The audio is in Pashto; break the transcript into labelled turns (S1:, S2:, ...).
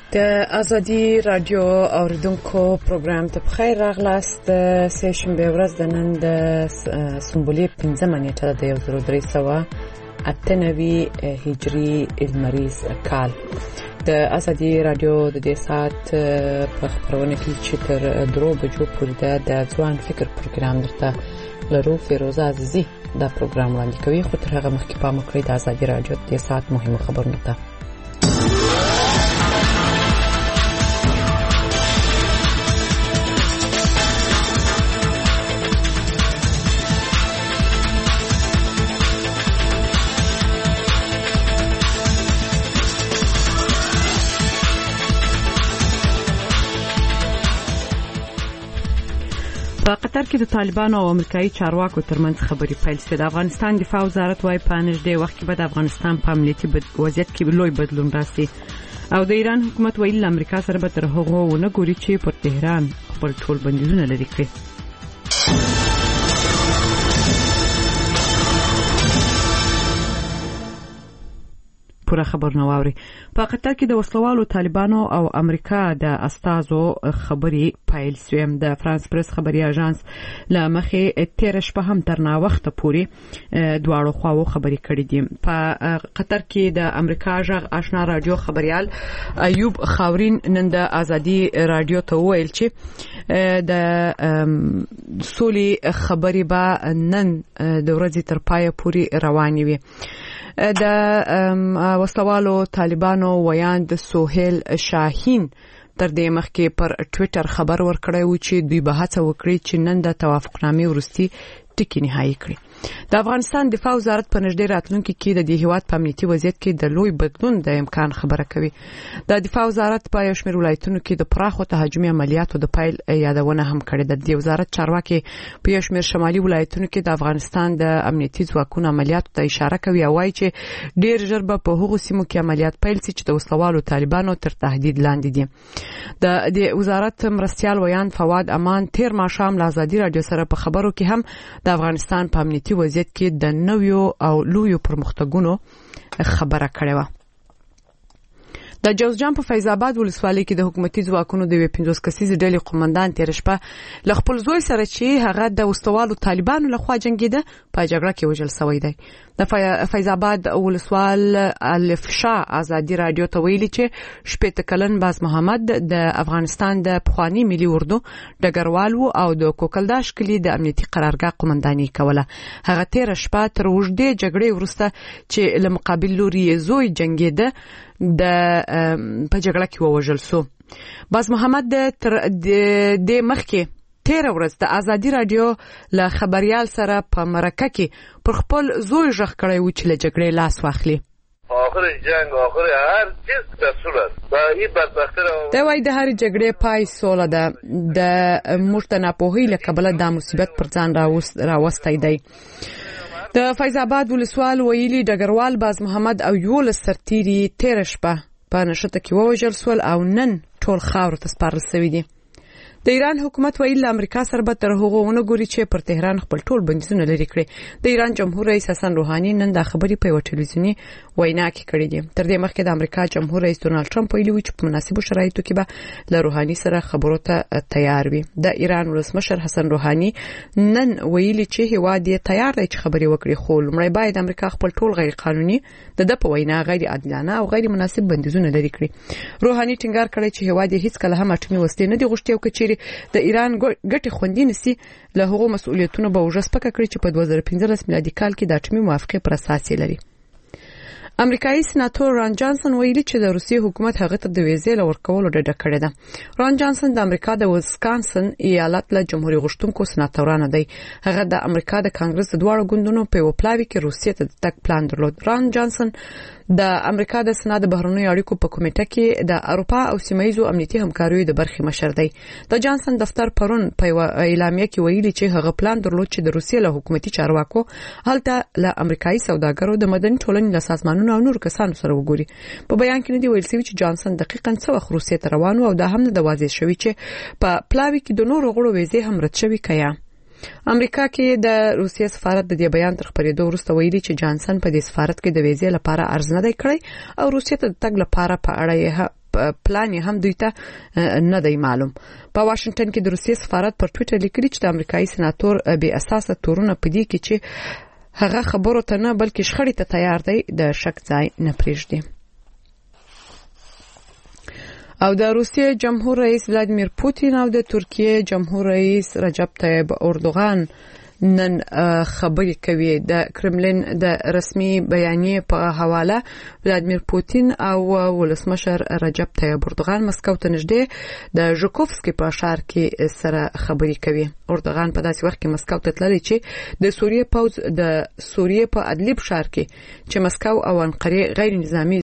S1: د ازادي رادیو اوریدونکو پروګرام ته بخیر راغلاست. سه شنبه ورځ د نن د سمبولې 15 نیټه د 1398 هجری المریز کال د ازادي رادیو د دې سات په خبرونه کې چې تر درو بجو پورې د ځوان فکر پروګرام درته لرو. فیروزه عزیزی دا پروګرام وړاندې کوي، خو تر هغه مخکې پام وکړئ د ازادي رادیو د دې سات مهمه خبرونه ته. په قطر کې د طالبانو او امریکایي چارواکو ترمنځ خبرې پیل شوې. د افغانستان دفاع وزارت وايي په نږدې وخت کې به د افغانستان په امنیتي وضعیت کې لوی بدلون راسي، او د ایران حکومت ویلي امریکا سره به تر هغو ونه ګوري چې پر تهران خپل ټول بندیزونه لرې کړي. پوره خبرونه واوري. په قطر کې د وسلوالو طالبانو او امریکا د استازو خبري پیل شوې. د فرانس پریس خبري اژانس لمخې 13 شپه هم تر نا وخت پورې دواړو خواو خبري کړې دي. په قطر کې د امریکا ژغ آشنا رادیو خبريال ایوب خاورین نن د ازادي رادیو ته ویل چې د سولې خبري به نن د ورځې تر پایه پورې روانې وي. د وسلوالو طالبانو ویاند سهیل شاهین تر دې مخکې پر ټوئیټر خبر ورکړی و چې دوی به هڅه وکړي چې نن د توافقنامې وروستي ټکی نهایی کړي. د افغانستان دفاع وزارت په نږدې راتلونکي کې د دې هیواد په امنیتي وضعیت کې د لوی بدلون د امکان خبره کوي. د دفاع وزارت په یو شمېر ولایتونو کې د پراخو تهاجمي عملیاتو د پیل یادونه هم کړې ده. د وزارت چارواکي په یو شمېر شمالي ولایتونو کې د افغانستان د امنیتي ځواکونو عملیاتو ته اشاره کوي او وايي چې ډېر ژر به په هغو سیمو کې عملیات پیل شي چې د وسلوالو طالبانو تر تهدید لاندې دي. د وزارت مرستيال ویاند فواد امان تیر ماښام له ازادي رادیو سره په خبرو کې هم د افغانستان په امنیتي وضعیت کې د نویو او لویو پرمختګونو خبره کړې و. د جوزجان په فیض آباد ولسوالۍ کې د حکومتي ځواکونو د 50 کسیزې ډلې قومندان تیر شپه ل خپل زوی سره چې هغه د وسلوالو طالبانو لخوا جنگیده په جګړه کې وژل شوی دی. د فیض آباد ولسوال الفشا ازادي رادیو ته ویلي چې شپږ کلن باز محمد د افغانستان د پخوانی ملي اردو ډګروال او د کوکلداش کلی د امنیتي قرارګاه قومنداني کوله. هغه تیر شپه تر وژدې جګړې وروسته چې له مقابل لوري زوی جنگیده د په جګړه کې وژل شو. باز محمد تر د مخکې تیر ورځ د ازادي رادیو له خبريال سره په مرکه کې پر خپل زوی ژغ کړی و چې له جګړې لاس واخلي.
S2: آخر جنگ آخر هر چیز تسول است و این بدبختی را
S1: دا وایي د هر جګړې پای سوله ده. د موږ د ناپوهۍ له کبله دا مصیبت پر ځان راوستی دی. د فیض آباد ولسوال ویلي ډګروال باز محمد او یول سرتيري تیر شپه په نشته کې وژل سول او نن ټول خاور ته سپارل شوی دي. د ایران حکومت ویل امریکا سره به تر هغو ونه ګوري چې پر تهران خپل ټول بندیزونه لرې کړي. د ایران جمهور رئیس حسن روحاني نن دا خبرې په یو ټلویزیونی وینا کې کړې دي. تر دې مخکې د امریکا جمهور رئیس ډونالد ټرمپ ویلي و چې په مناسبو شرایطو کې به له روحاني سره خبرو ته تیار وي. د ایران ولسمشر حسن روحاني نن ویلي چې هیواد یې تیار دی چې خبرې وکړي، خو لومړی باید امریکا خپل ټول غیر قانوني د په وینا غیر عادلانه او غیر مناسب بندیزونه لرې کړي. روحاني ټینګار کړی چې هیواد یې هیڅ کله هم اټومي وسلې نه دی غوښتي او کچېرې د ایران ګټې خوندي نسی له هغو مسؤلیتونو به وژسپکه کړی چې په 2015 میلادي کال کې د اټومي موافقې پر اساس لري. امریکایي سېناتور ران جانسن ویلي چې د روسیې حکومت هغه ته د ویزې لورکولو ډډه کړې ده. ران جانسن د امریکا د ویسکانسن ایالت له جمهوریت غوښتونکو سېناتورانو دی. هغه د امریکا د کانګرس د دواړو ګوندونو په وپلاوي کې روسیې ته د تګ پلان درلود. ران جانسن د امریکا د سنا د بهرنیو اړیکو په کمیټه کې د اروپا او سیمایي امنیتي همکاریو د برخې مشر دی. د جانسن دفتر پرون په اعلامیه کې ویلي چې هغه پلان درلود چې د روسیې له حکومتي چارواکو هلته له امریکایي سوداګرو د مدني ټولنې له سازمانونو او نور کسانو سره وګوري. په بیان کې دی ویل شوی چې جانسن دقیقاً څه وخت روسیې ته روان او دا هم د واضح شوی چې په پلاوي کې د نورو غړو ویزې هم رد شوی کیا. امریکا کې د روسیې سفارت د دې بیان تر خبرېدو وروسته ویلي چې جانسن په دې سفارت کې د ویزې لپاره عرض نه دی کړی او روسیې ته د تګ لپاره په اړه یې پلان هم دوی ته نه دی معلوم. په واشنگټن کې د روسیې سفارت پر ټوئیټر لیکلي چې د امریکایي سناتور بې اساسه تورونه پدې کې چې هغه خبرو ته نه بلکې شخړې ته تیار دی د شک ځای نه پرېږدي. او د روسیې جمهور رئیس ولادیمیر پوتین او د ترکیې جمهور رئیس رجب طیب اردوغان نن خبرې کوي. د کرملین د رسمي بیانیې په حواله ولادیمیر پوتین او ولسمشر رجب طیب اردوغان مسکو ته نږدې د ژوکوفسکي په ښار کې سره خبرې کوي. اردوغان په داسې وخت کې مسکو ته تللی چې د سوریې پوځ د سوریې په ادلیب ښار کې چې مسکو او انقره غیر نظامی